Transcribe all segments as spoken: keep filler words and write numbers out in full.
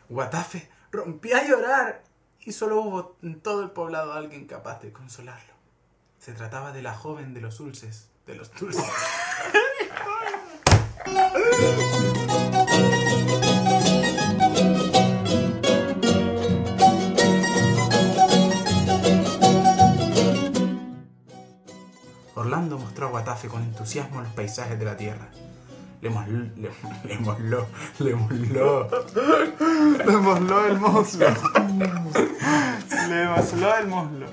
Guatafe rompía a llorar y solo hubo en todo el poblado alguien capaz de consolarlo. Se trataba de la joven de los dulces, de los dulces. Orlando mostró a Guatafe con entusiasmo los paisajes de la tierra. Le mosló, le, le mosló, le mosló, le mosló el muslo. Le mosló el muslo.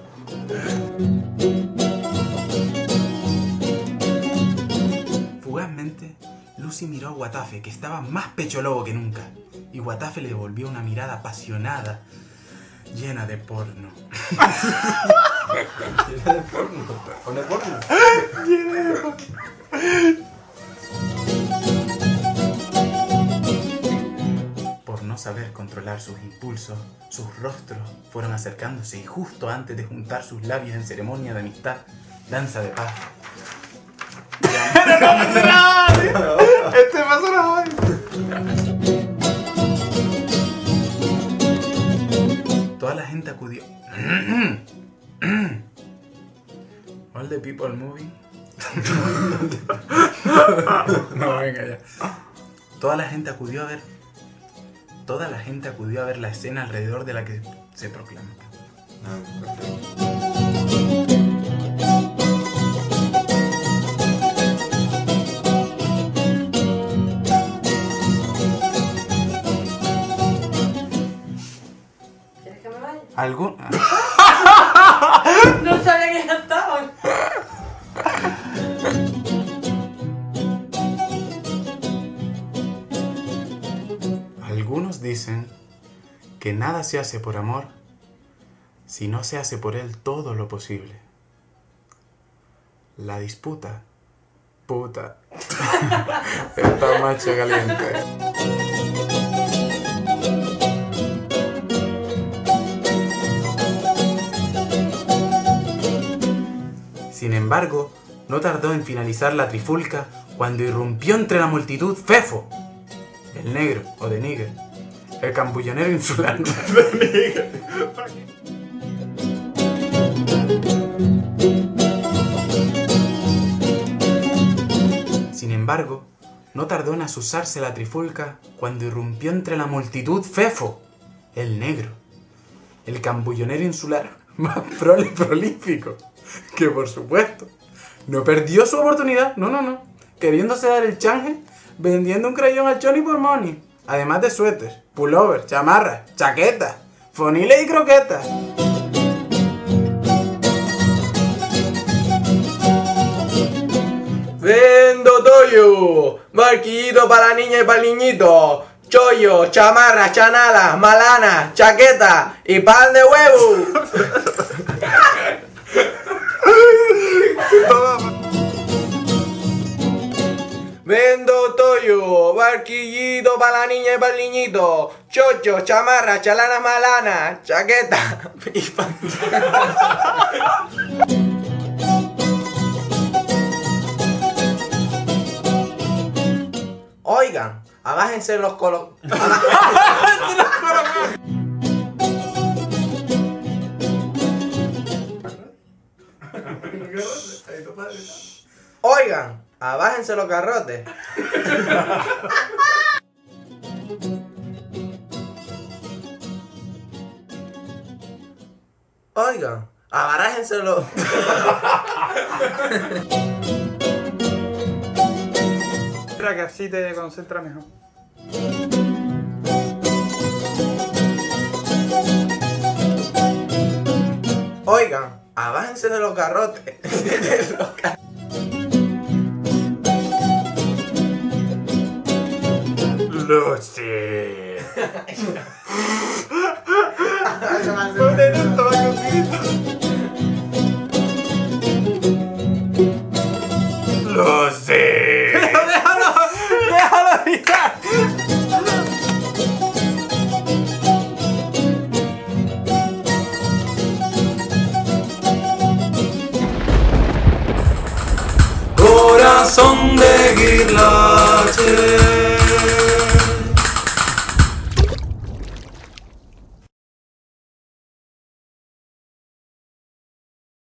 Fugazmente, Lucy miró a Guatafe, que estaba más pecho lobo que nunca, y Guatafe le devolvió una mirada apasionada, llena de porno. Llena de porno. ¿Pone porno? Llena de porno. Por no saber controlar sus impulsos, sus rostros fueron acercándose y justo antes de juntar sus labios en ceremonia de amistad, danza de paz. ¡Pero no pasa nada! ¡Este pasó la hoy! Toda la gente acudió. All the people moving. No, venga ya. Toda la gente acudió a ver. Toda la gente acudió a ver la escena alrededor de la que se proclama. ¿Quieres que me vaya? ¿Algún? No sabía que ya estaban. Algunos dicen que nada se hace por amor si no se hace por él todo lo posible. La disputa, puta, está macho caliente. Sin embargo, no tardó en finalizar la trifulca cuando irrumpió entre la multitud Fefo, el negro, o de níger, el cambullonero insular. De níger. Sin embargo, no tardó en azuzarse la trifulca cuando irrumpió entre la multitud Fefo, el negro, el cambullonero insular más prole prolífico, que por supuesto no perdió su oportunidad, no, no, no, queriéndose dar el chanje vendiendo un crayón al Choni por money, además de suéter, pullover, chamarra, chaqueta, foniles y croquetas. Vendo toyo, barquillito para la niña y para el niñito, chollo, chamarra, chanalas, malana, chaqueta y pan de huevo. Vendo toyo, barquillito para la niña y para el niñito, chocho, chamarra, chalana, malana, chaqueta y pan. Oigan, abájense los colos. Oigan, abájense los garrotes. Oigan, abájense los... Que así te concentras mejor. Oigan, abájense de los garrotes. De los gar... Lucy. Lucy. ¡Déjalo! ¡Déjalo gritar! Corazón de guirlache.